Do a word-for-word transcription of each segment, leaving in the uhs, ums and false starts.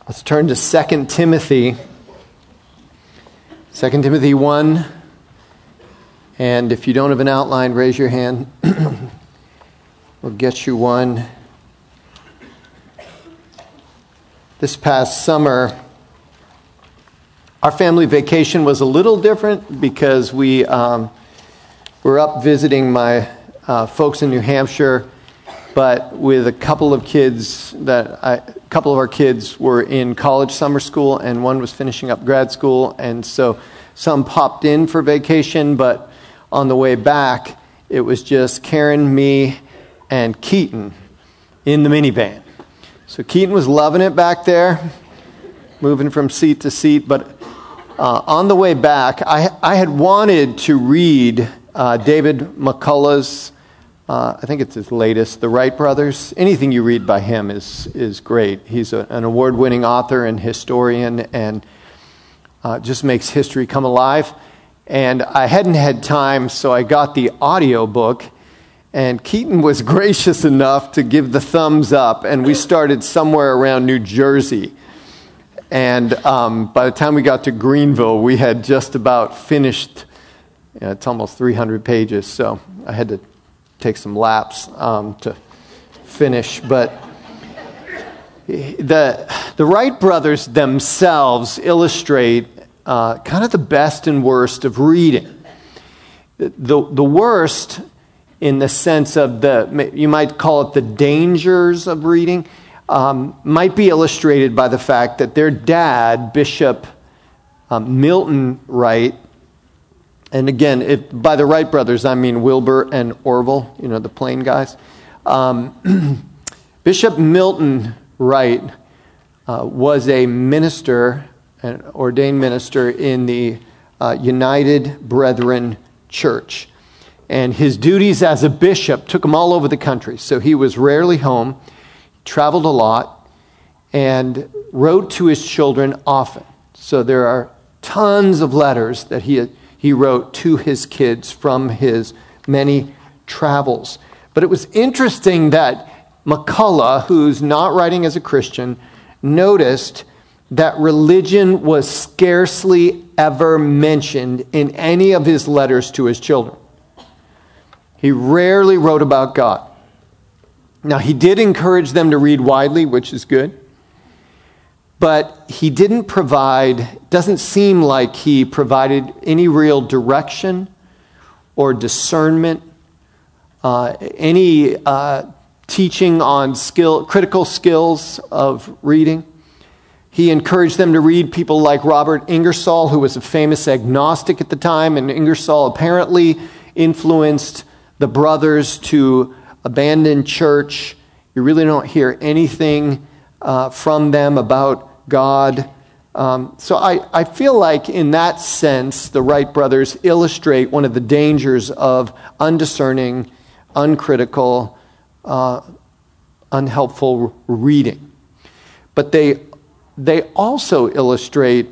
Let's turn to Second Timothy. Second Timothy one. And if you don't have an outline, raise your hand. We'll get you one. This past summer, our family vacation was a little different because we um, were up visiting my uh, folks in New Hampshire, but with a couple of kids that I, a couple of our kids were in college summer school, and one was finishing up grad school, and so some popped in for vacation, but on the way back, it was just Karen, me, and Keaton in the minivan. So Keaton was loving it back there, moving from seat to seat, but uh, on the way back, I, I had wanted to read uh, David McCullough's Uh, I think it's his latest, The Wright Brothers. Anything you read by him is is great. He's a, an award-winning author and historian, and uh, just makes history come alive. And I hadn't had time, so I got the audio book, and Keaton was gracious enough to give the thumbs up, and we started somewhere around New Jersey. And um, by the time we got to Greenville, we had just about finished. You know, it's almost three hundred pages, so I had to take some laps um, to finish, but the the Wright brothers themselves illustrate uh, kind of the best and worst of reading. The the worst, in the sense of the, you might call it the dangers of reading, um, might be illustrated by the fact that their dad, Bishop um, Milton Wright. And again, if, by the Wright brothers, I mean Wilbur and Orville, you know, the plane guys. Um, Bishop Milton Wright uh, was a minister, an ordained minister in the uh, United Brethren Church. And his duties as a bishop took him all over the country. So he was rarely home, traveled a lot, and wrote to his children often. So there are tons of letters that he had He wrote to his kids from his many travels. But it was interesting that McCullough, who's not writing as a Christian, noticed that religion was scarcely ever mentioned in any of his letters to his children. He rarely wrote about God. Now, he did encourage them to read widely, which is good. But he didn't provide, doesn't seem like he provided any real direction or discernment, uh, any uh, teaching on skill, critical skills of reading. He encouraged them to read people like Robert Ingersoll, who was a famous agnostic at the time, and Ingersoll apparently influenced the brothers to abandon church. You really don't hear anything uh, from them about God. Um, so I, I feel like in that sense, the Wright brothers illustrate one of the dangers of undiscerning, uncritical, uh, unhelpful reading. But they, they also illustrate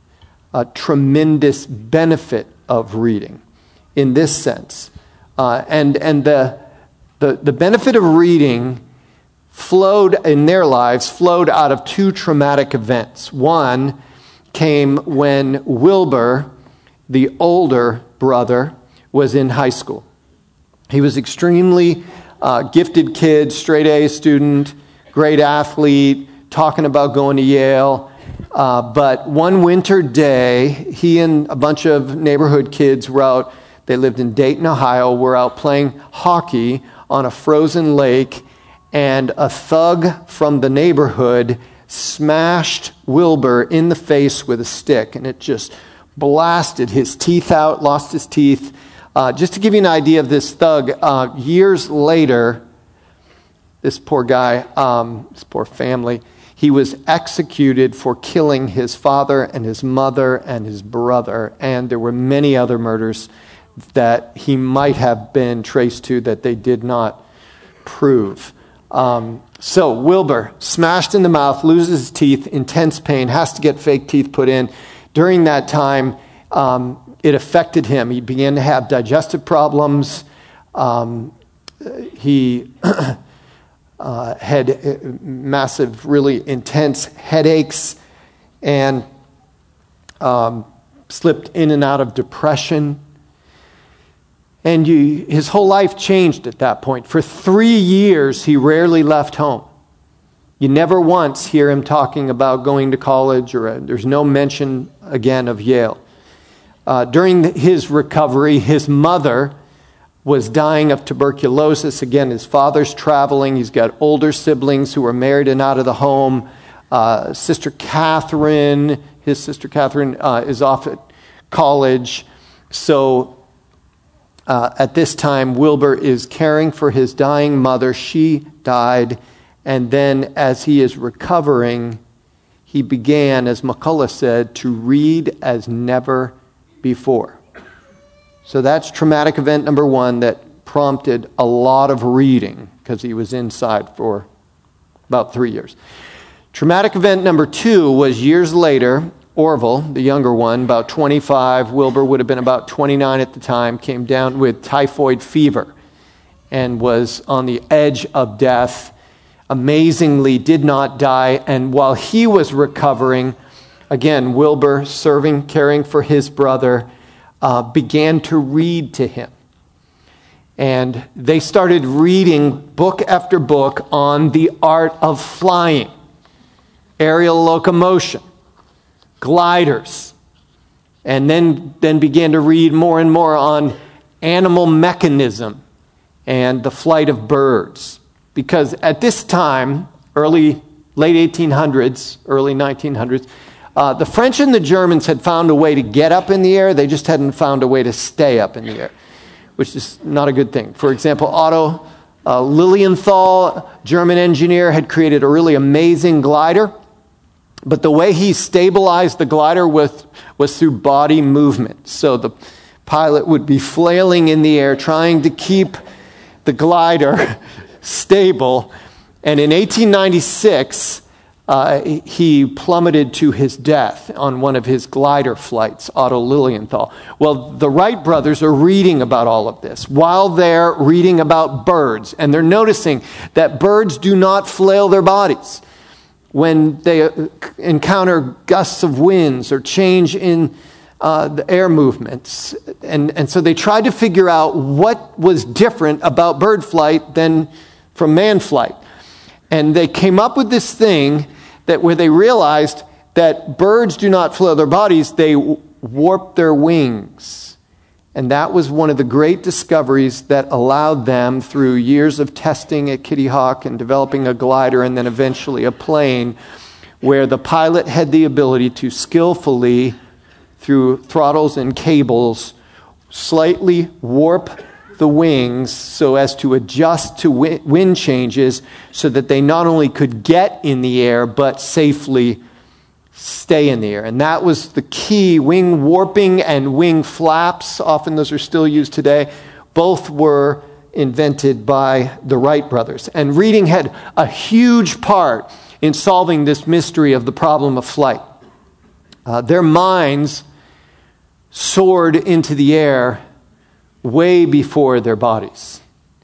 a tremendous benefit of reading in this sense. Uh, and and the, the, the benefit of reading flowed in their lives, flowed out of two traumatic events. One came when Wilbur, the older brother, was in high school. He was extremely uh, gifted kid, straight A student, great athlete, talking about going to Yale. Uh, but one winter day, he and a bunch of neighborhood kids were out, they lived in Dayton, Ohio, were out playing hockey on a frozen lake, and a thug from the neighborhood smashed Wilbur in the face with a stick, and it just blasted his teeth out, lost his teeth. Uh, just to give you an idea of this thug, uh, years later, this poor guy, um, this poor family, he was executed for killing his father and his mother and his brother, and there were many other murders that he might have been traced to that they did not prove. Um, so Wilbur, smashed in the mouth, loses his teeth, intense pain, has to get fake teeth put in. During that time, um, it affected him. He began to have digestive problems. Um, he uh, had uh, massive, really intense headaches, and um, slipped in and out of depression. And you, his whole life changed at that point. For three years, he rarely left home. You never once hear him talking about going to college, or uh, there's no mention again of Yale. Uh, during his recovery, his mother was dying of tuberculosis. Again, his father's traveling. He's got older siblings who are married and out of the home. Uh, Sister Catherine, his sister Catherine, uh, is off at college. So uh, at this time, Wilbur is caring for his dying mother. She died. And then as he is recovering, he began, as McCullough said, to read as never before. So that's traumatic event number one that prompted a lot of reading, because he was inside for about three years. Traumatic event number two was years later. Orville, the younger one, about twenty-five, Wilbur would have been about twenty-nine at the time, came down with typhoid fever and was on the edge of death. Amazingly did not die, and while he was recovering, again, Wilbur, serving, caring for his brother, uh, began to read to him. And they started reading book after book on the art of flying, aerial locomotion, gliders, and then, then began to read more and more on animal mechanism and the flight of birds. Because at this time, early, late eighteen hundreds, early nineteen hundreds, uh, the French and the Germans had found a way to get up in the air. They just hadn't found a way to stay up in the air, which is not a good thing. For example, Otto uh, Lilienthal, German engineer, had created a really amazing glider. But the way he stabilized the glider with, was through body movement. So the pilot would be flailing in the air, trying to keep the glider stable. And in eighteen ninety-six, uh, he plummeted to his death on one of his glider flights, Otto Lilienthal. Well, the Wright brothers are reading about all of this while they're reading about birds. And they're noticing that birds do not flail their bodies when they encounter gusts of winds or change in uh, the air movements. And, and so they tried to figure out what was different about bird flight than from man flight. And they came up with this thing that where they realized that birds do not flail their bodies, they warp their wings. And that was one of the great discoveries that allowed them, through years of testing at Kitty Hawk and developing a glider and then eventually a plane, where the pilot had the ability to skillfully, through throttles and cables, slightly warp the wings so as to adjust to wind changes so that they not only could get in the air but safely stay in the air. And that was the key. Wing warping and wing flaps, often those are still used today, both were invented by the Wright brothers. And reading had a huge part in solving this mystery of the problem of flight. Uh, their minds soared into the air way before their bodies.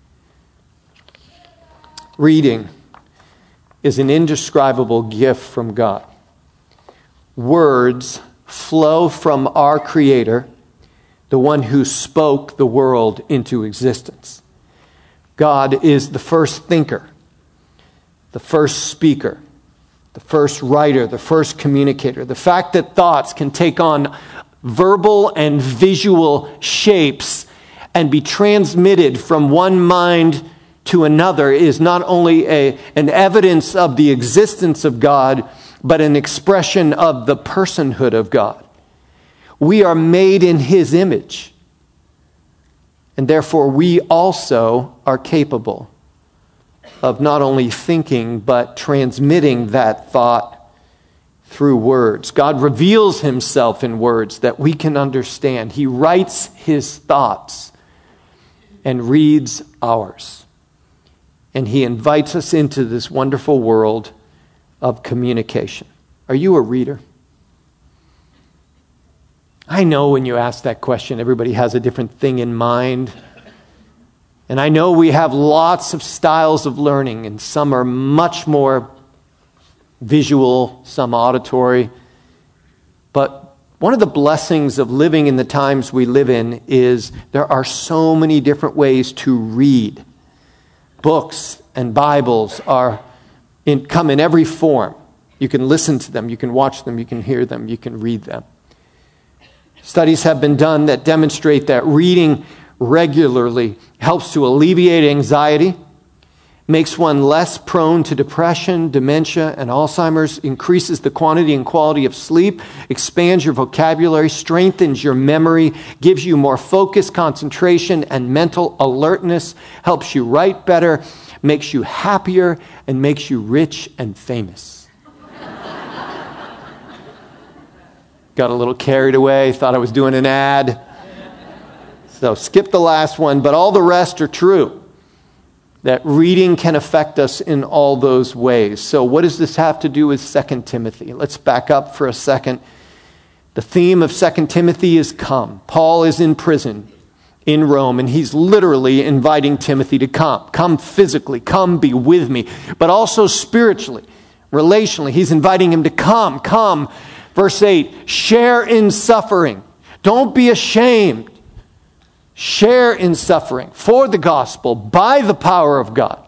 Reading is an indescribable gift from God. Words flow from our Creator, the one who spoke the world into existence. God is the first thinker, the first speaker, the first writer, the first communicator. The fact that thoughts can take on verbal and visual shapes and be transmitted from one mind to another is not only a, an evidence of the existence of God, but an expression of the personhood of God. We are made in His image, and therefore we also are capable of not only thinking, but transmitting that thought through words. God reveals Himself in words that we can understand. He writes His thoughts and reads ours. And He invites us into this wonderful world of communication. Are you a reader? I know when you ask that question, everybody has a different thing in mind. And I know we have lots of styles of learning, and some are much more visual, some auditory. But one of the blessings of living in the times we live in is there are so many different ways to read. Books and Bibles are in, come in every form. You can listen to them, you can watch them, you can hear them, you can read them. Studies have been done that demonstrate that reading regularly helps to alleviate anxiety, makes one less prone to depression, dementia, and Alzheimer's, increases the quantity and quality of sleep, expands your vocabulary, strengthens your memory, gives you more focus, concentration, and mental alertness, helps you write better, makes you happier, and makes you rich and famous. Got a little carried away, thought I was doing an ad. So skip the last one, but all the rest are true. That reading can affect us in all those ways. So what does this have to do with Second Timothy? Let's back up for a second. The theme of Second Timothy is come. Paul is in prison in Rome, and he's literally inviting Timothy to come. Come physically, come be with me, but also spiritually, relationally. He's inviting him to come, come. Verse eight, share in suffering. Don't be ashamed. Share in suffering for the gospel by the power of God.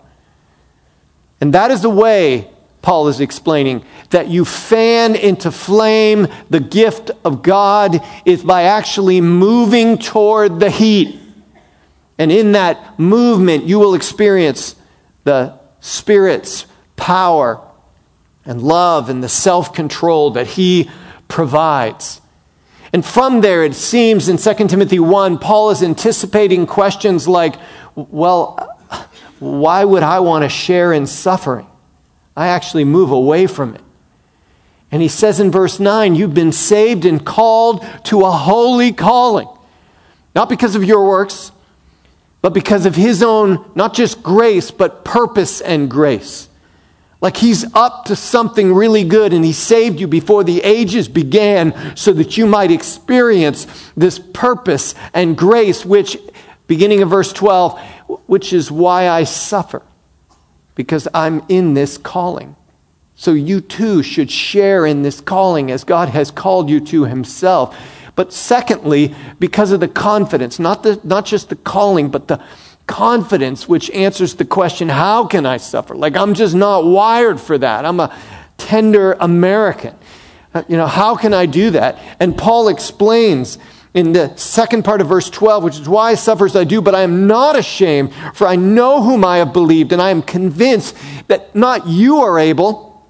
And that is the way, Paul is explaining, that you fan into flame the gift of God is by actually moving toward the heat. And in that movement, you will experience the Spirit's power and love and the self-control that He provides. And from there, it seems in Second Timothy one, Paul is anticipating questions like, well, why would I want to share in suffering? I actually move away from it. And he says in verse nine, you've been saved and called to a holy calling. Not because of your works, but because of His own, not just grace, but purpose and grace. Like He's up to something really good, and He saved you before the ages began so that you might experience this purpose and grace, which, beginning of verse twelve, which is why I suffer, because I'm in this calling. So you too should share in this calling as God has called you to Himself. But secondly, because of the confidence, not the not just the calling, but the confidence which answers the question, how can I suffer? Like, I'm just not wired for that. I'm a tender American. You know, how can I do that? And Paul explains in the second part of verse twelve, which is why I suffer as I do, but I am not ashamed, for I know whom I have believed, and I am convinced that not you are able,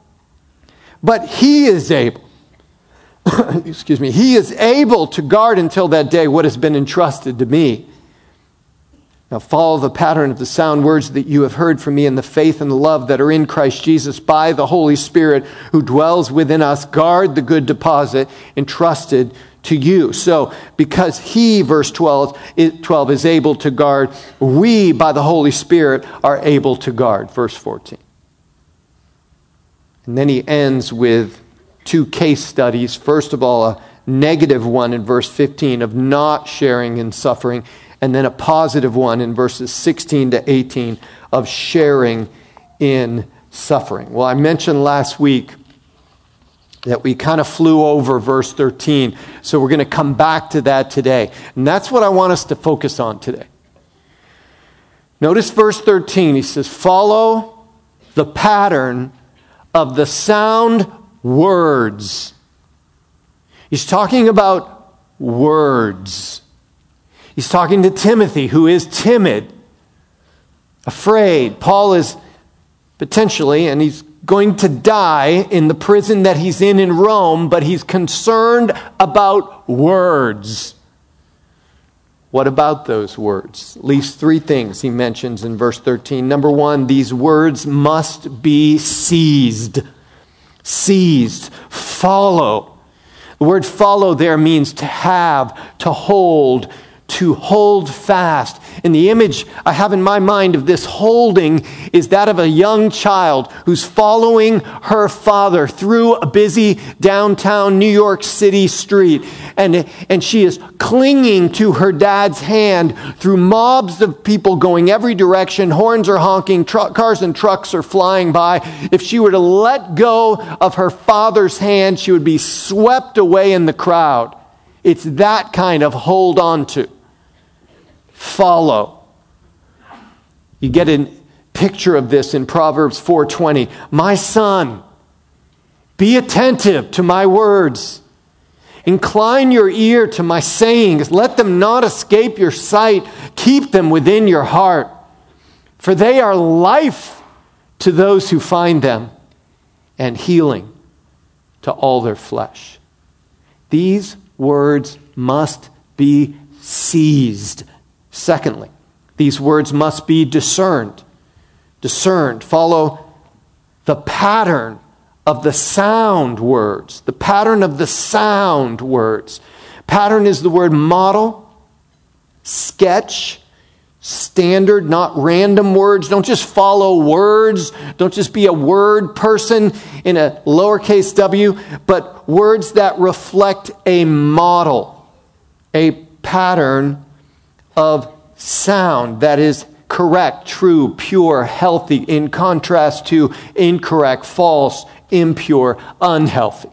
but He is able. Excuse me. He is able to guard until that day what has been entrusted to me. Now follow the pattern of the sound words that you have heard from me in the faith and the love that are in Christ Jesus by the Holy Spirit who dwells within us. Guard the good deposit entrusted to you. So because He, verse twelve, twelve is able to guard, we by the Holy Spirit are able to guard. Verse fourteen. And then he ends with two case studies. First of all, a negative one in verse fifteen of not sharing in suffering, and then a positive one in verses sixteen to eighteen of sharing in suffering. Well, I mentioned last week that we kind of flew over verse thirteen, so we're going to come back to that today. And that's what I want us to focus on today. Notice verse thirteen. He says, follow the pattern of the sound words. He's talking about words. He's talking to Timothy, who is timid, afraid. Paul is potentially, and he's going to die in the prison that he's in in Rome, but he's concerned about words. What about those words? At least three things he mentions in verse thirteen. Number one, these words must be seized. Seized. Follow. The word follow there means to have, to hold, to hold fast. And the image I have in my mind of this holding is that of a young child who's following her father through a busy downtown New York City street. And, and she is clinging to her dad's hand through mobs of people going every direction. Horns are honking, tr- cars and trucks are flying by. If she were to let go of her father's hand, she would be swept away in the crowd. It's that kind of hold on to. Follow. You get a picture of this in Proverbs four twenty. My son, be attentive to my words. Incline your ear to my sayings. Let them not escape your sight. Keep them within your heart. For they are life to those who find them, and healing to all their flesh. These words must be seized. Secondly, these words must be discerned. Discerned. Follow the pattern of the sound words. The pattern of the sound words. Pattern is the word model, sketch, standard, not random words. Don't just follow words. Don't just be a word person in a lowercase w, but words that reflect a model, a pattern of sound that is correct, true, pure, healthy, in contrast to incorrect, false, impure, unhealthy.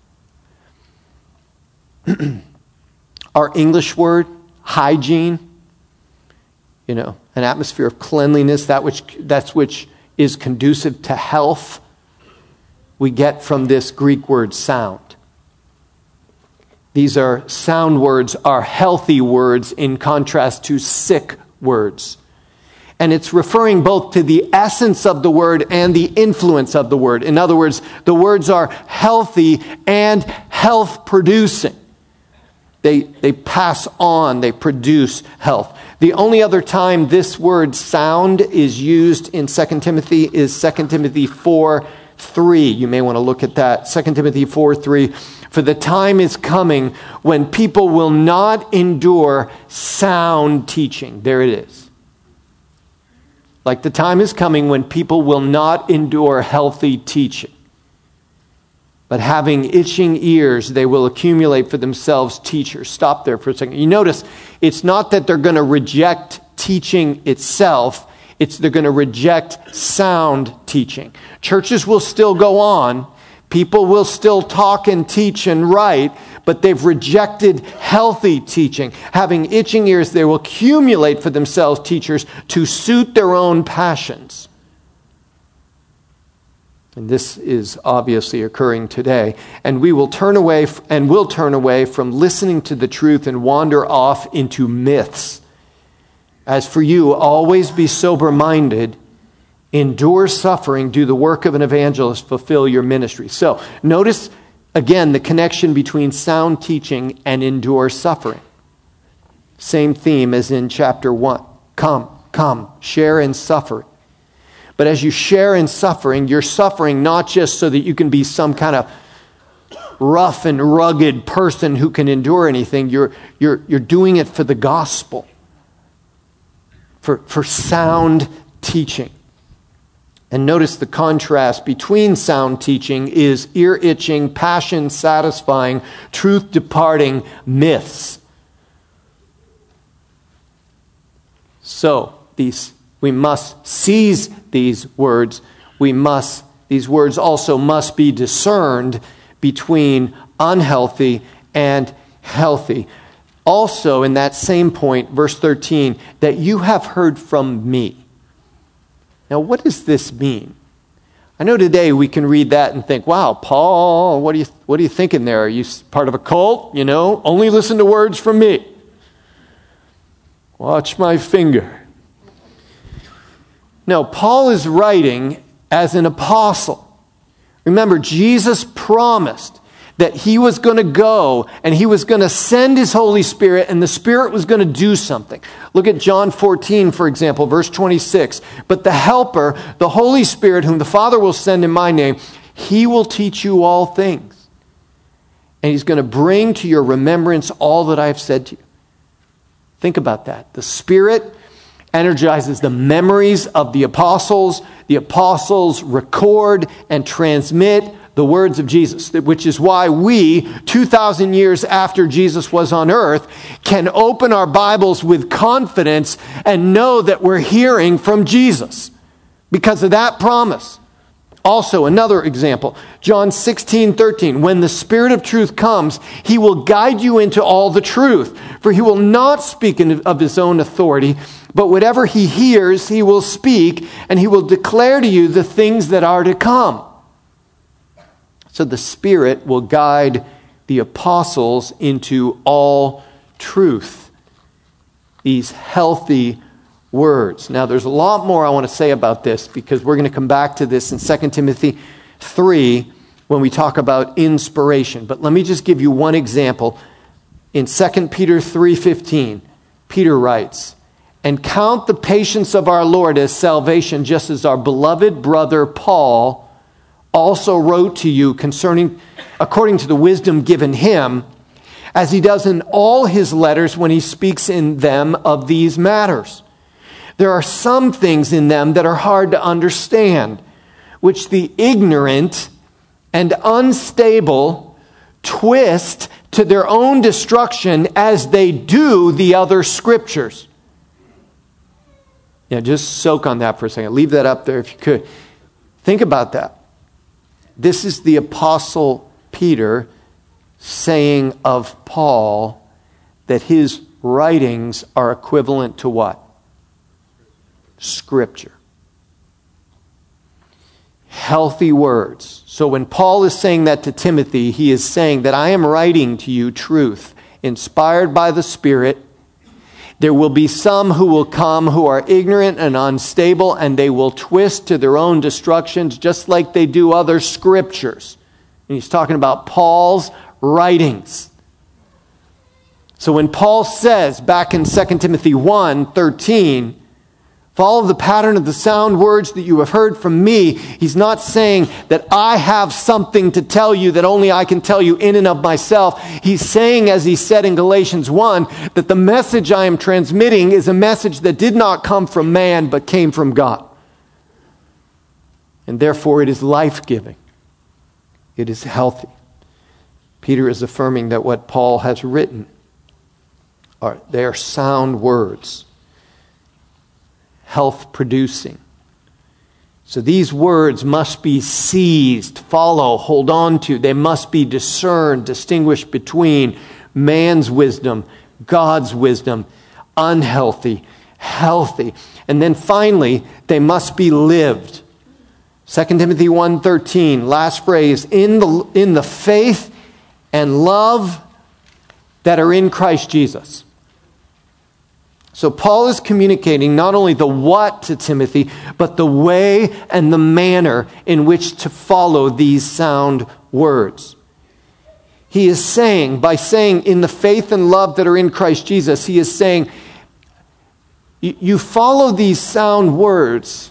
Our English word, hygiene, you know, an atmosphere of cleanliness, that which that's which is conducive to health, we get from this Greek word sound. These are sound words, are healthy words in contrast to sick words. And it's referring both to the essence of the word and the influence of the word. In other words, the words are healthy and health producing. They, they pass on, they produce health. The only other time this word sound is used in Second Timothy is Second Timothy four three. You may want to look at that. Second Timothy four three. For the time is coming when people will not endure sound teaching. There it is. Like the time is coming when people will not endure healthy teaching. But having itching ears, they will accumulate for themselves teachers. Stop there for a second. You notice, it's not that they're going to reject teaching itself. It's they're going to reject sound teaching. Churches will still go on. People will still talk and teach and write, but they've rejected healthy teaching. Having itching ears, they will accumulate for themselves teachers to suit their own passions. And this is obviously occurring today. And we will turn away and will turn away from listening to the truth and wander off into myths. As for you, always be sober-minded, endure suffering, do the work of an evangelist, fulfill your ministry. So, notice again the connection between sound teaching and endure suffering. Same theme as in chapter one. Come, come, share in suffering. But as you share in suffering, you're suffering not just so that you can be some kind of rough and rugged person who can endure anything. You're, you're, you're doing it for the gospel, for, for sound teaching. And notice the contrast between sound teaching is ear-itching, passion-satisfying, truth-departing myths. So, these we must seize these words. We must, these words also must be discerned between unhealthy and healthy. Also, in that same point, verse thirteen, that you have heard from me. Now, what does this mean? I know today we can read that and think, wow, Paul, what are you, what are you thinking there? Are you part of a cult? You know, only listen to words from me. Watch my finger. No, Paul is writing as an apostle. Remember, Jesus promised that he was going to go and he was going to send his Holy Spirit and the Spirit was going to do something. Look at John fourteen, for example, verse twenty-six. But the Helper, the Holy Spirit, whom the Father will send in my name, he will teach you all things. And he's going to bring to your remembrance all that I have said to you. Think about that. The Spirit energizes the memories of the apostles. The apostles record and transmit the words of Jesus, which is why we, two thousand years after Jesus was on earth, can open our Bibles with confidence and know that we're hearing from Jesus because of that promise. Also, another example, John sixteen thirteen, when the Spirit of truth comes, he will guide you into all the truth, for he will not speak of his own authority, but whatever he hears, he will speak, and he will declare to you the things that are to come. So the Spirit will guide the apostles into all truth. These healthy words. Now, there's a lot more I want to say about this because we're going to come back to this in Second Timothy three when we talk about inspiration. But let me just give you one example. In Second Peter three fifteen, Peter writes, "And count the patience of our Lord as salvation, just as our beloved brother Paul also wrote to you concerning, according to the wisdom given him, as he does in all his letters when he speaks in them of these matters. There are some things in them that are hard to understand, which the ignorant and unstable twist to their own destruction as they do the other scriptures." Yeah, just soak on that for a second. Leave that up there if you could. Think about that. This is the Apostle Peter saying of Paul that his writings are equivalent to what? Scripture. Healthy words. So when Paul is saying that to Timothy, he is saying that I am writing to you truth, inspired by the Spirit. There will be some who will come who are ignorant and unstable, and they will twist to their own destructions just like they do other scriptures. And he's talking about Paul's writings. So when Paul says back in Second Timothy one thirteen, follow the pattern of the sound words that you have heard from me, he's not saying that I have something to tell you that only I can tell you in and of myself. He's saying, as he said in Galatians one, that the message I am transmitting is a message that did not come from man, but came from God. And therefore it is life-giving. It is healthy. Peter is affirming that what Paul has written are, they are sound words. Health-producing. So these words must be seized, follow, hold on to. They must be discerned, distinguished between man's wisdom, God's wisdom, unhealthy, healthy. And then finally, they must be lived. Second Timothy one thirteen, last phrase, in the, in the faith and love that are in Christ Jesus. So Paul is communicating not only the what to Timothy, but the way and the manner in which to follow these sound words. He is saying, by saying in the faith and love that are in Christ Jesus, he is saying, you follow these sound words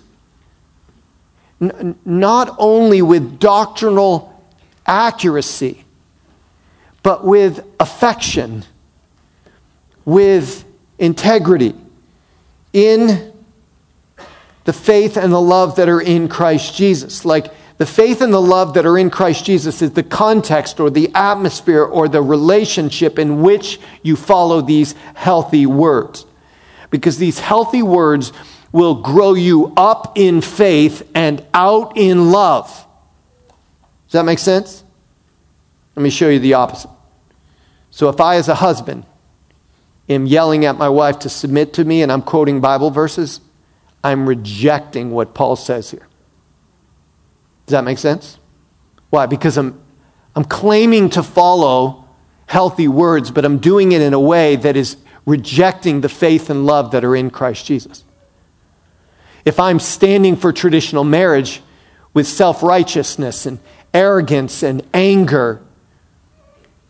n- not only with doctrinal accuracy, but with affection, with integrity, in the faith and the love that are in Christ Jesus. Like the faith and the love that are in Christ Jesus is the context or the atmosphere or the relationship in which you follow these healthy words. Because these healthy words will grow you up in faith and out in love. Does that make sense? Let me show you the opposite. So if I, as a husband, am yelling at my wife to submit to me and I'm quoting Bible verses, I'm rejecting what Paul says here. Does that make sense? Why? Because I'm, I'm claiming to follow healthy words, but I'm doing it in a way that is rejecting the faith and love that are in Christ Jesus. If I'm standing for traditional marriage with self-righteousness and arrogance and anger,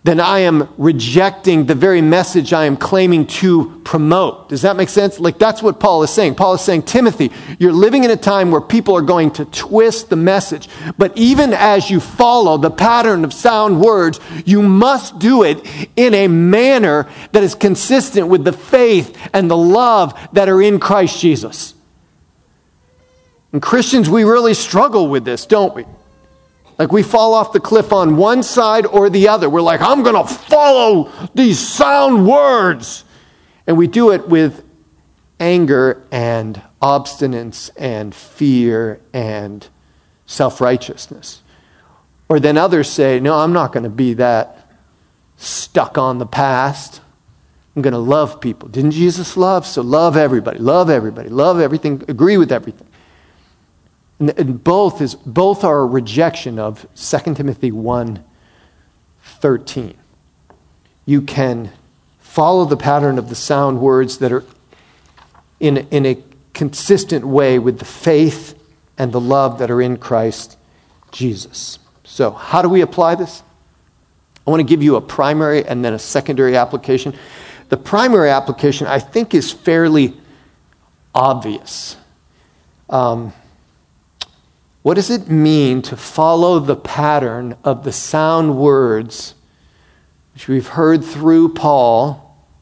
then I am rejecting the very message I am claiming to promote. Does that make sense? Like, that's what Paul is saying. Paul is saying, Timothy, you're living in a time where people are going to twist the message. But even as you follow the pattern of sound words, you must do it in a manner that is consistent with the faith and the love that are in Christ Jesus. And Christians, we really struggle with this, don't we? Like, we fall off the cliff on one side or the other. We're like, I'm going to follow these sound words. And we do it with anger and obstinance and fear and self-righteousness. Or then others say, no, I'm not going to be that stuck on the past. I'm going to love people. Didn't Jesus love? So love everybody. Love everybody. Love everything. Agree with everything. And both is both are a rejection of Second Timothy one thirteen. You can follow the pattern of the sound words that are in, in a consistent way with the faith and the love that are in Christ Jesus. So, how do we apply this? I want to give you a primary and then a secondary application. The primary application, I think, is fairly obvious. Um, What does it mean to follow the pattern of the sound words which we've heard through Paul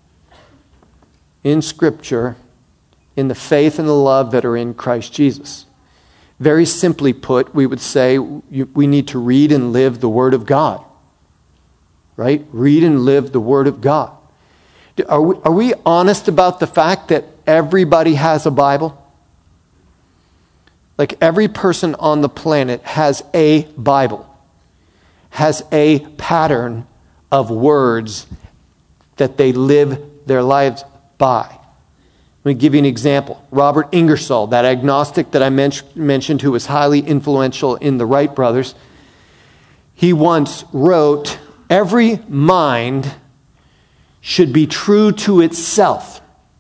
in Scripture in the faith and the love that are in Christ Jesus? Very simply put, we would say we need to read and live the Word of God. Right? Read and live the Word of God. Are we, are we honest about the fact that everybody has a Bible? Like, every person on the planet has a Bible, has a pattern of words that they live their lives by. Let me give you an example. Robert Ingersoll, that agnostic that I men- mentioned who was highly influential in the Wright brothers, he once wrote, every mind should be true to itself.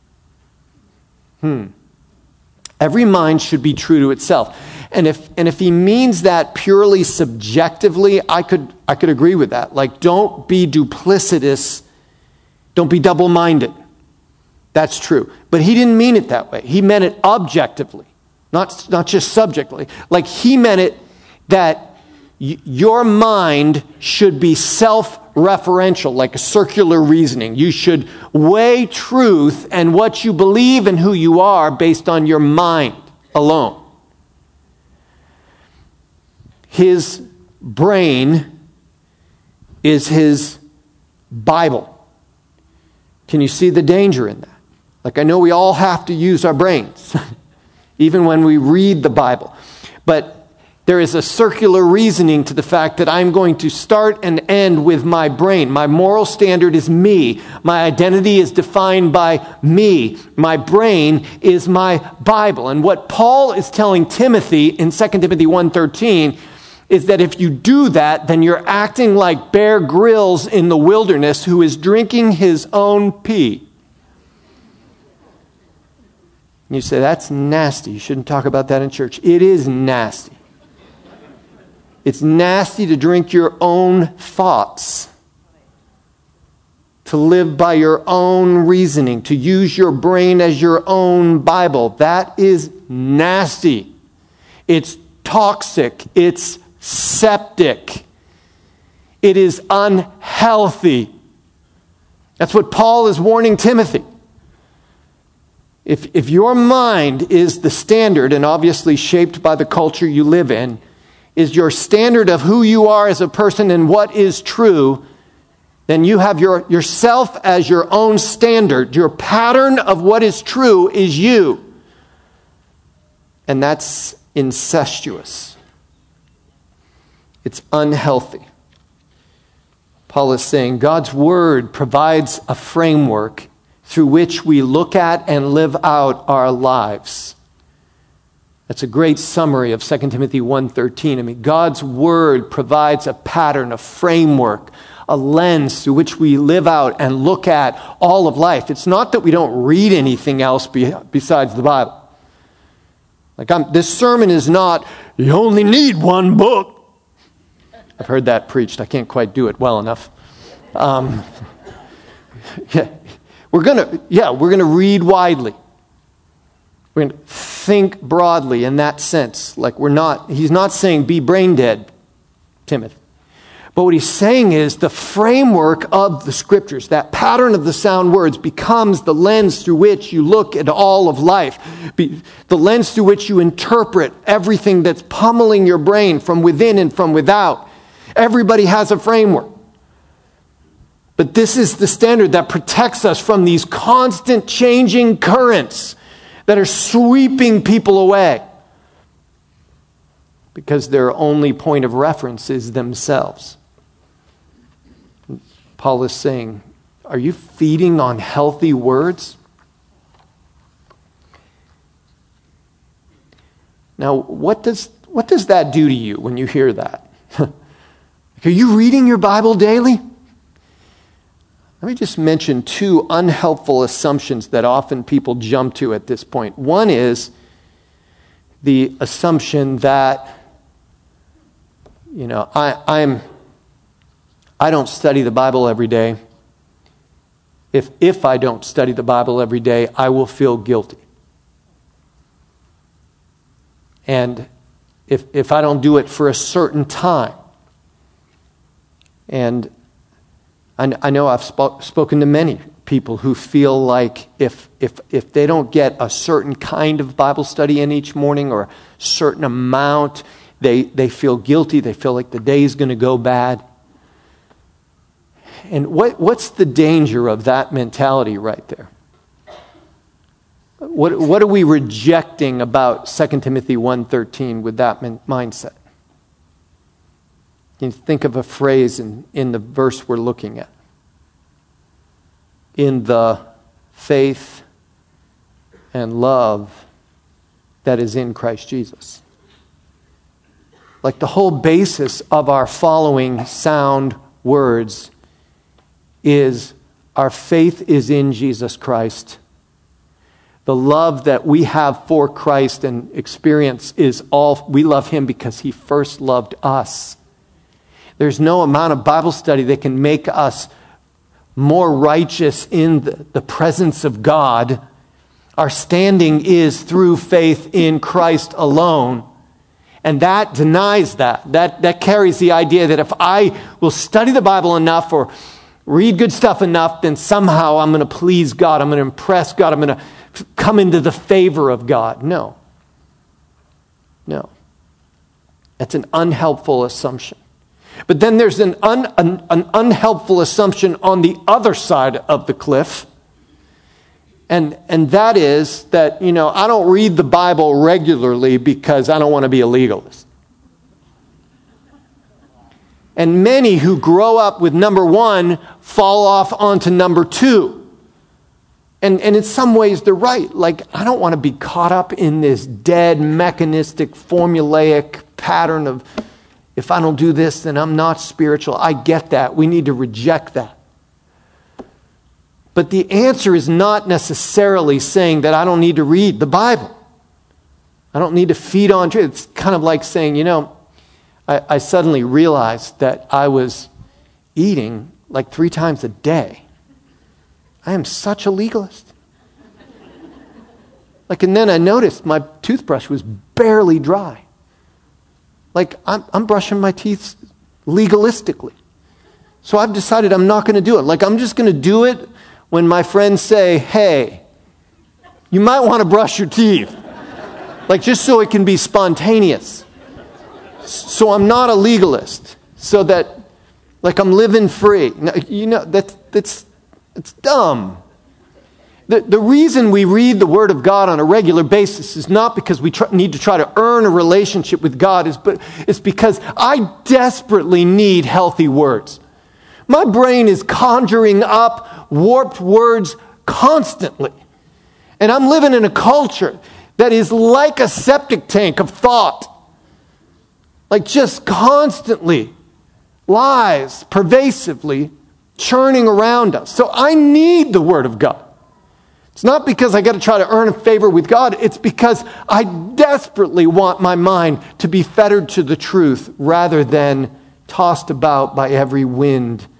Hmm. Every mind should be true to itself. And if and if he means that purely subjectively, I could I could agree with that. Like, don't be duplicitous. Don't be double-minded. That's true. But he didn't mean it that way. He meant it objectively, not, not just subjectively. Like, he meant it that y- your mind should be self-referential, like a circular reasoning. You should weigh truth and what you believe and who you are based on your mind alone. His brain is his Bible. Can you see the danger in that? Like, I know we all have to use our brains, even when we read the Bible. But there is a circular reasoning to the fact that I'm going to start and end with my brain. My moral standard is me. My identity is defined by me. My brain is my Bible. And what Paul is telling Timothy in Second Timothy one thirteen is that if you do that, then you're acting like Bear Grylls in the wilderness who is drinking his own pee. And you say, that's nasty. You shouldn't talk about that in church. It is nasty. It's nasty to drink your own thoughts, to live by your own reasoning, to use your brain as your own Bible. That is nasty. It's toxic. It's septic. It is unhealthy. That's what Paul is warning Timothy. If, if your mind is the standard, and obviously shaped by the culture you live in, is your standard of who you are as a person and what is true, then you have your, yourself as your own standard. Your pattern of what is true is you. And that's incestuous. It's unhealthy. Paul is saying God's Word provides a framework through which we look at and live out our lives. That's a great summary of Second Timothy one thirteen. I mean, God's Word provides a pattern, a framework, a lens through which we live out and look at all of life. It's not that we don't read anything else be, besides the Bible. Like, I'm, this sermon is not, you only need one book. I've heard that preached. I can't quite do it well enough. Um, yeah, we're gonna, yeah, we're gonna read widely. We're gonna think broadly in that sense. Like we're not, he's not saying be brain dead, Timothy. But what he's saying is the framework of the Scriptures, that pattern of the sound words, becomes the lens through which you look at all of life. Be, the lens through which you interpret everything that's pummeling your brain from within and from without. Everybody has a framework. But this is the standard that protects us from these constant changing currents that are sweeping people away. Because their only point of reference is themselves. Paul is saying, are you feeding on healthy words? Now, what does what does that do to you when you hear that? Are you reading your Bible daily? Let me just mention two unhelpful assumptions that often people jump to at this point. One is the assumption that, you know, I, I'm I don't study the Bible every day. If if I don't study the Bible every day, I will feel guilty. And if if I don't do it for a certain time, and I, I know I've sp- spoken to many people who feel like if if if they don't get a certain kind of Bible study in each morning or a certain amount, they they feel guilty. They feel like the day is going to go bad. And what what's the danger of that mentality right there? What what are we rejecting about Second Timothy one thirteen with that min- mindset? Can you think of a phrase in, in the verse we're looking at? In the faith and love that is in Christ Jesus. Like the whole basis of our following sound words is our faith is in Jesus Christ. The love that we have for Christ and experience is all, we love Him because He first loved us. There's no amount of Bible study that can make us more righteous in the, the presence of God. Our standing is through faith in Christ alone. And that denies that. That, that carries the idea that if I will study the Bible enough or read good stuff enough, then somehow I'm going to please God. I'm going to impress God. I'm going to come into the favor of God. No. No. That's an unhelpful assumption. But then there's an, un, an, an unhelpful assumption on the other side of the cliff. And, and that is that, you know, I don't read the Bible regularly because I don't want to be a legalist. And many who grow up with number one fall off onto number two. And, and in some ways they're right. Like, I don't want to be caught up in this dead, mechanistic, formulaic pattern of, if I don't do this, then I'm not spiritual. I get that. We need to reject that. But the answer is not necessarily saying that I don't need to read the Bible. I don't need to feed on truth. It's kind of like saying, you know, I, I suddenly realized that I was eating like three times a day. I am such a legalist. Like, and then I noticed my toothbrush was barely dry. Like, I'm, I'm brushing my teeth legalistically. So I've decided I'm not going to do it. Like, I'm just going to do it when my friends say, hey, you might want to brush your teeth. Like, just so it can be spontaneous. So I'm not a legalist. So that, like, I'm living free. Now, you know, that's, that's, that's dumb. The, the reason we read the Word of God on a regular basis is not because we try, need to try to earn a relationship with God. It's, but it's because I desperately need healthy words. My brain is conjuring up warped words constantly. And I'm living in a culture that is like a septic tank of thought. Like just constantly lies, pervasively churning around us. So I need the Word of God. It's not because I got to try to earn a favor with God. It's because I desperately want my mind to be fettered to the truth rather than tossed about by every wind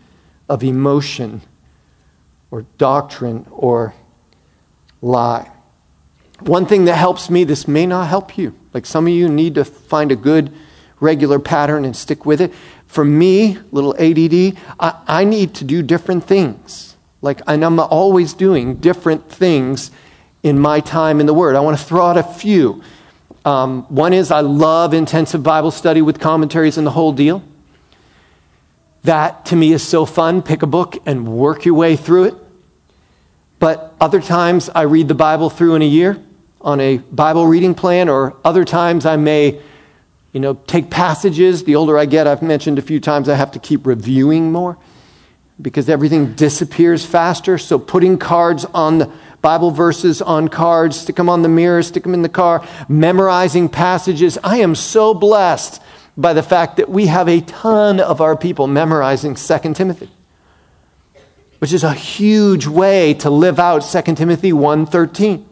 of emotion or doctrine or lie. One thing that helps me, this may not help you. Like some of you need to find a good regular pattern and stick with it. For me, little A D D, I, I need to do different things. Like, and I'm always doing different things in my time in the Word. I want to throw out a few. Um, one is I love intensive Bible study with commentaries and the whole deal. That, to me, is so fun. Pick a book and work your way through it. But other times I read the Bible through in a year on a Bible reading plan, or other times I may, you know, take passages. The older I get, I've mentioned a few times, I have to keep reviewing more because everything disappears faster. So putting cards on the Bible verses on cards, stick them on the mirror, stick them in the car, memorizing passages. I am so blessed by the fact that we have a ton of our people memorizing Second Timothy, which is a huge way to live out Second Timothy one thirteen.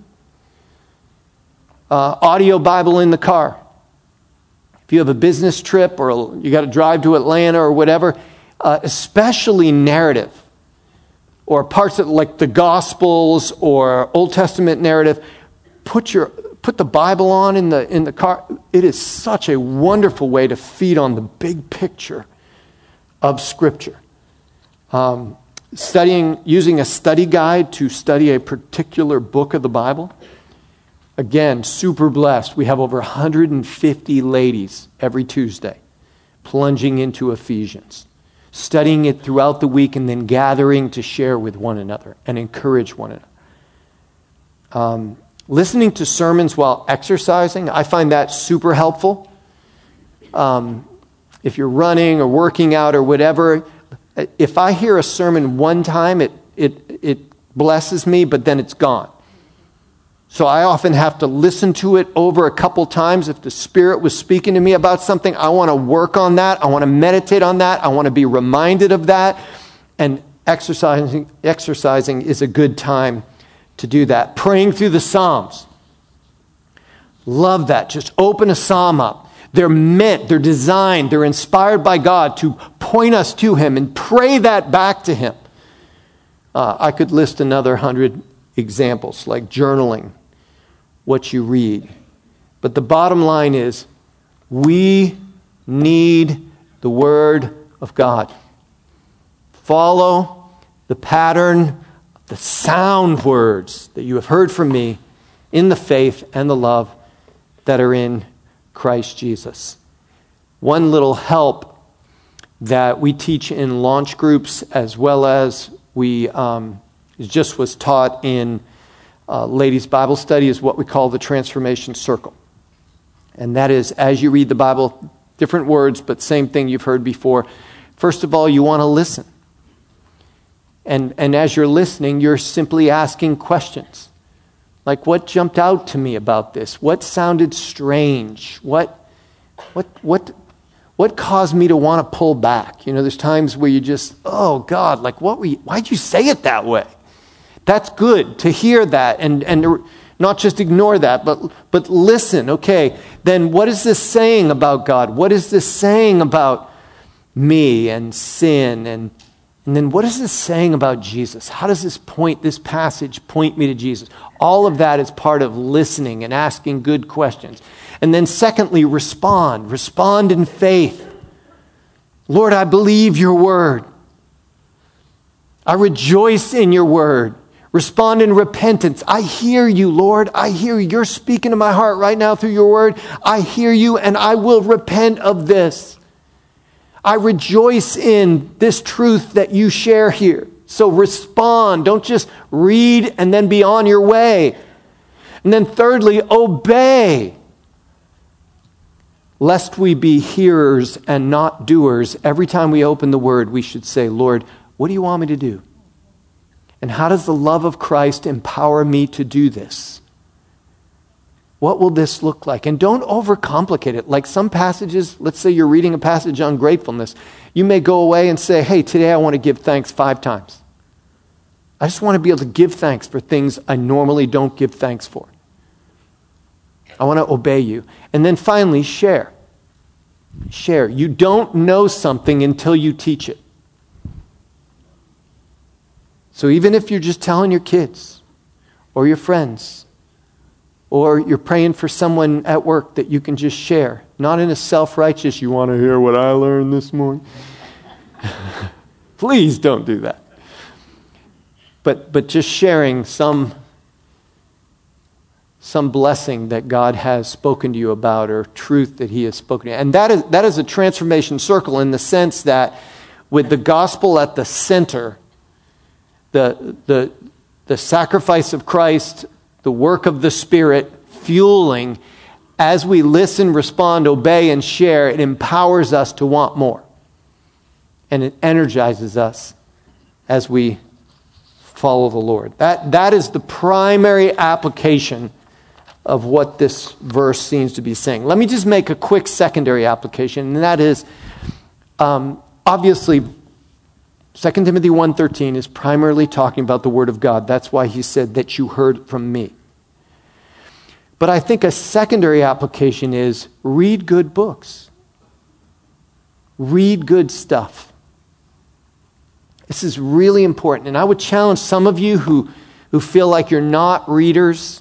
Uh, audio Bible in the car. If you have a business trip or you got to drive to Atlanta or whatever, uh, especially narrative or parts of like the Gospels or Old Testament narrative, put your put the Bible on in the in the car. It is such a wonderful way to feed on the big picture of Scripture. Um, studying, using a study guide to study a particular book of the Bible. Again, super blessed. We have over one hundred fifty ladies every Tuesday plunging into Ephesians, studying it throughout the week and then gathering to share with one another and encourage one another. Um, listening to sermons while exercising, I find that super helpful. Um, if you're running or working out or whatever, if I hear a sermon one time, it it it blesses me, but then it's gone. So I often have to listen to it over a couple times. If the Spirit was speaking to me about something, I want to work on that. I want to meditate on that. I want to be reminded of that. And exercising, exercising is a good time to do that. Praying through the Psalms. Love that. Just open a psalm up. They're meant, they're designed, they're inspired by God to point us to Him and pray that back to Him. Uh, I could list another hundred examples, like journaling what you read. But the bottom line is, we need the Word of God. Follow the pattern, the sound words that you have heard from me in the faith and the love that are in Christ Jesus. One little help that we teach in launch groups, as well as we um, just was taught in uh, ladies' Bible study, is what we call the transformation circle. And that is, as you read the Bible, different words, but same thing you've heard before. First of all, you want to listen. And, and as you're listening, you're simply asking questions. Like, what jumped out to me about this? What sounded strange? What, what, what, what caused me to want to pull back? You know, there's times where you just, oh God, like, what were you, why'd you say it that way? That's good to hear that and, and not just ignore that, but, but listen. Okay, then what is this saying about God? What is this saying about me and sin? And, and then what is this saying about Jesus? How does this point, this passage point me to Jesus? All of that is part of listening and asking good questions. And then secondly, respond. Respond in faith. Lord, I believe your word. I rejoice in your word. Respond in repentance. I hear you, Lord. I hear you. You're speaking to my heart right now through your word. I hear you, and I will repent of this. I rejoice in this truth that you share here. So respond. Don't just read and then be on your way. And then thirdly, obey. Lest we be hearers and not doers. Every time we open the word, we should say, Lord, what do you want me to do? And how does the love of Christ empower me to do this? What will this look like? And don't overcomplicate it. Like some passages, let's say you're reading a passage on gratefulness. You may go away and say, hey, today I want to give thanks five times. I just want to be able to give thanks for things I normally don't give thanks for. I want to obey you. And then finally, share. Share. You don't know something until you teach it. So even if you're just telling your kids or your friends, or you're praying for someone at work that you can just share, not in a self-righteous, you want to hear what I learned this morning? Please don't do that. But but just sharing some some blessing that God has spoken to you about, or truth that he has spoken to you. And that is that is a transformation circle, in the sense that with the gospel at the center, the the the sacrifice of Christ, the work of the Spirit fueling, as we listen, respond, obey, and share, it empowers us to want more. And it energizes us as we follow the Lord. That, that is the primary application of what this verse seems to be saying. Let me just make a quick secondary application, and that is, um, obviously, Second Timothy one thirteen is primarily talking about the Word of God. That's why he said that you heard from me. But I think a secondary application is read good books. Read good stuff. This is really important. And I would challenge some of you who, who feel like you're not readers.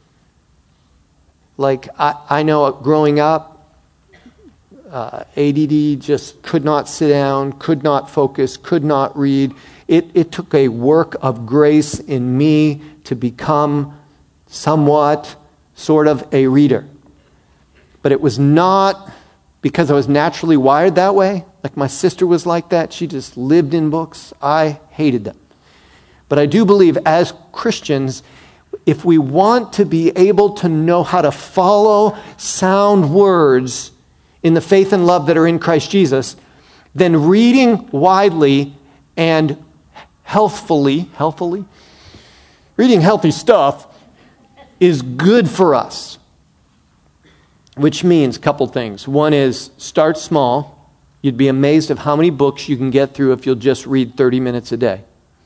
Like I, I know growing up, Uh, A D D just could not sit down, could not focus, could not read. It, it took a work of grace in me to become somewhat sort of a reader. But it was not because I was naturally wired that way. Like my sister was like that. She just lived in books. I hated them. But I do believe as Christians, if we want to be able to know how to follow sound words in the faith and love that are in Christ Jesus, then reading widely and healthfully, healthfully, reading healthy stuff is good for us. Which means a couple things. One is start small. You'd be amazed of how many books you can get through if you'll just read thirty minutes a day.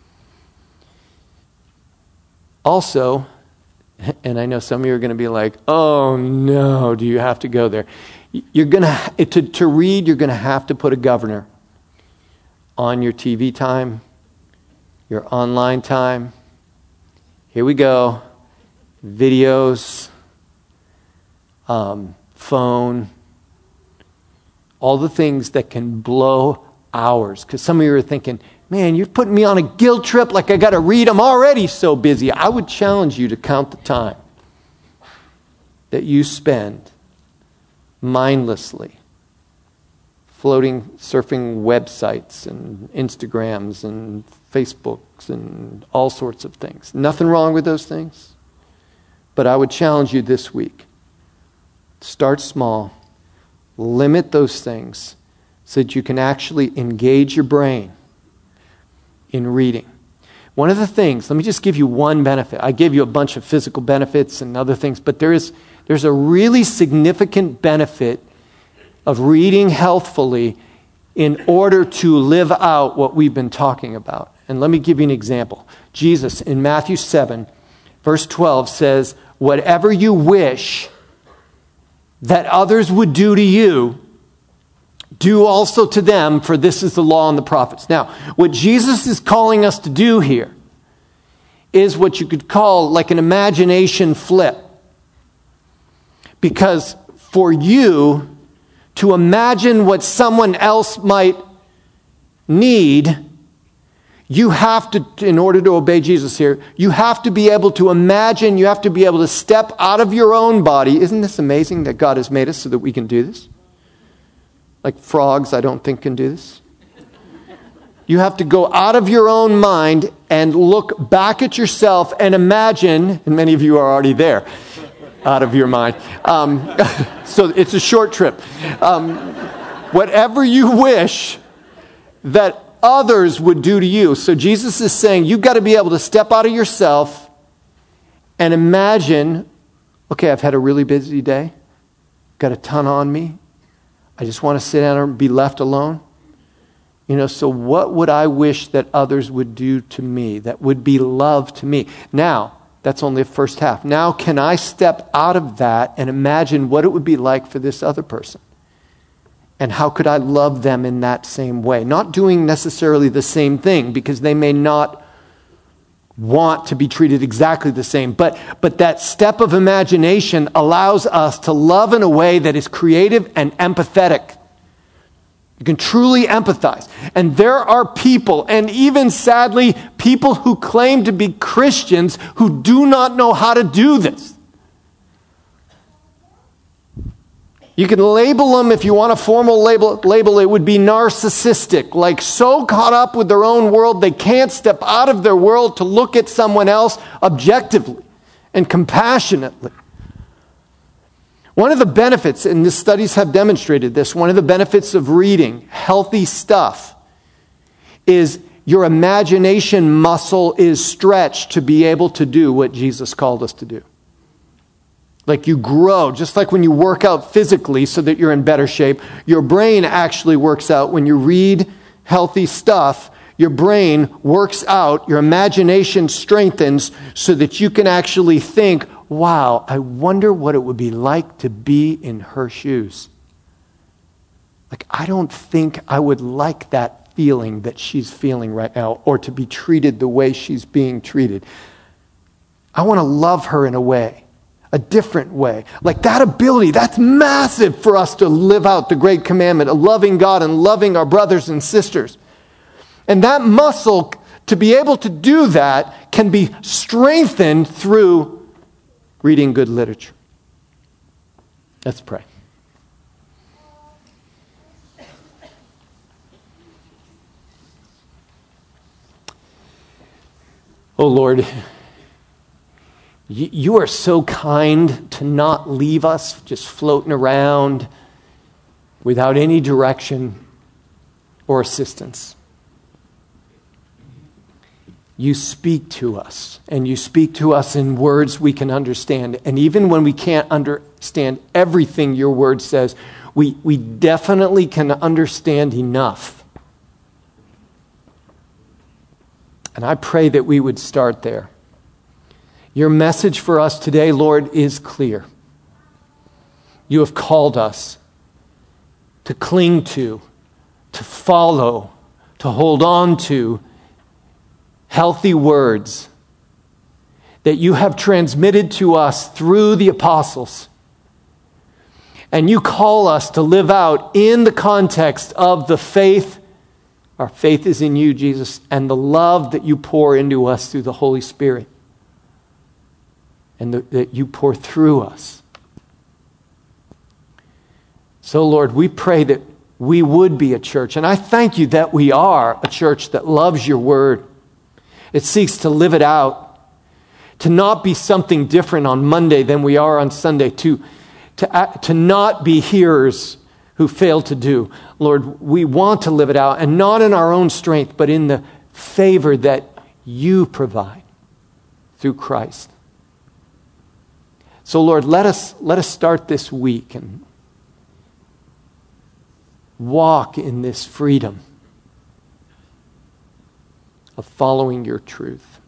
Also, and I know some of you are going to be like, oh no, do you have to go there? You're going to, to, to read, you're going to have to put a governor on your T V time, your online time. Here we go. Videos, um, phone, all the things that can blow hours. Because some of you are thinking, man, you're putting me on a guilt trip like I got to read. I'm already so busy. I would challenge you to count the time that you spend mindlessly floating, surfing websites and Instagrams and Facebooks and all sorts of things. Nothing wrong with those things. But I would challenge you this week. Start small. Limit those things so that you can actually engage your brain in reading. One of the things, let me just give you one benefit. I gave you a bunch of physical benefits and other things, but there is there's a really significant benefit of reading healthfully in order to live out what we've been talking about. And let me give you an example. Jesus in Matthew seven, verse twelve says, whatever you wish that others would do to you, do also to them, for this is the law and the prophets. Now, what Jesus is calling us to do here is what you could call like an imagination flip. Because for you to imagine what someone else might need, you have to, in order to obey Jesus here, you have to be able to imagine, you have to be able to step out of your own body. Isn't this amazing that God has made us so that we can do this? Like frogs, I don't think can do this. You have to go out of your own mind and look back at yourself and imagine, and many of you are already there, out of your mind. Um, so it's a short trip. Um, whatever you wish that others would do to you. So Jesus is saying you've got to be able to step out of yourself and imagine, okay, I've had a really busy day, got a ton on me. I just want to sit down and be left alone. You know, so what would I wish that others would do to me that would be love to me? Now, that's only the first half. Now, can I step out of that and imagine what it would be like for this other person? And how could I love them in that same way? Not doing necessarily the same thing, because they may not want to be treated exactly the same. But, but that step of imagination allows us to love in a way that is creative and empathetic. You can truly empathize. And there are people, and even sadly, people who claim to be Christians who do not know how to do this. You can label them, if you want a formal label, label, it would be narcissistic, like so caught up with their own world, they can't step out of their world to look at someone else objectively and compassionately. One of the benefits, and the studies have demonstrated this, one of the benefits of reading healthy stuff is your imagination muscle is stretched to be able to do what Jesus called us to do. Like you grow, just like when you work out physically so that you're in better shape, your brain actually works out. When you read healthy stuff, your brain works out, your imagination strengthens so that you can actually think, wow, I wonder what it would be like to be in her shoes. Like, I don't think I would like that feeling that she's feeling right now, or to be treated the way she's being treated. I want to love her in a way. A different way. Like that ability, that's massive for us to live out the great commandment of loving God and loving our brothers and sisters. And that muscle, to be able to do that, can be strengthened through reading good literature. Let's pray. Oh Lord, you are so kind to not leave us just floating around without any direction or assistance. You speak to us, and you speak to us in words we can understand. And even when we can't understand everything your word says, we, we definitely can understand enough. And I pray that we would start there. Your message for us today, Lord, is clear. You have called us to cling to, to follow, to hold on to healthy words that you have transmitted to us through the apostles. And you call us to live out in the context of the faith. Our faith is in you, Jesus, and the love that you pour into us through the Holy Spirit. And the, that you pour through us. So, Lord, we pray that we would be a church. And I thank you that we are a church that loves your word. It seeks to live it out. To not be something different on Monday than we are on Sunday. To, to, to not be hearers who fail to do. Lord, we want to live it out. And not in our own strength, but in the favor that you provide through Christ. So, Lord, let us let us start this week and walk in this freedom of following your truth.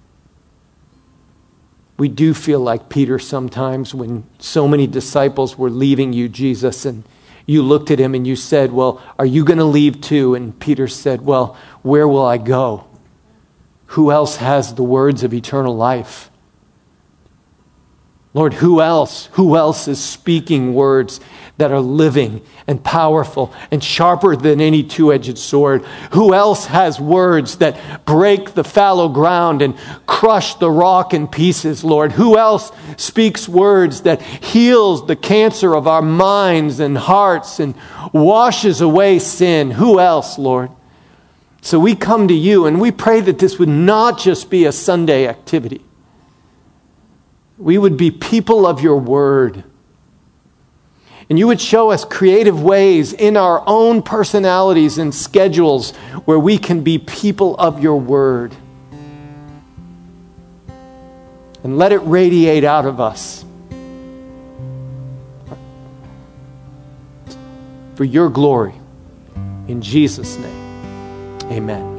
We do feel like Peter sometimes when so many disciples were leaving you, Jesus, and you looked at him and you said, well, are you going to leave too? And Peter said, well, where will I go? Who else has the words of eternal life? Lord, who else, who else is speaking words that are living and powerful and sharper than any two-edged sword? Who else has words that break the fallow ground and crush the rock in pieces, Lord? Who else speaks words that heals the cancer of our minds and hearts and washes away sin? Who else, Lord? So we come to you and we pray that this would not just be a Sunday activity. We would be people of your word. And you would show us creative ways in our own personalities and schedules where we can be people of your word. And let it radiate out of us for your glory. In Jesus' name, amen.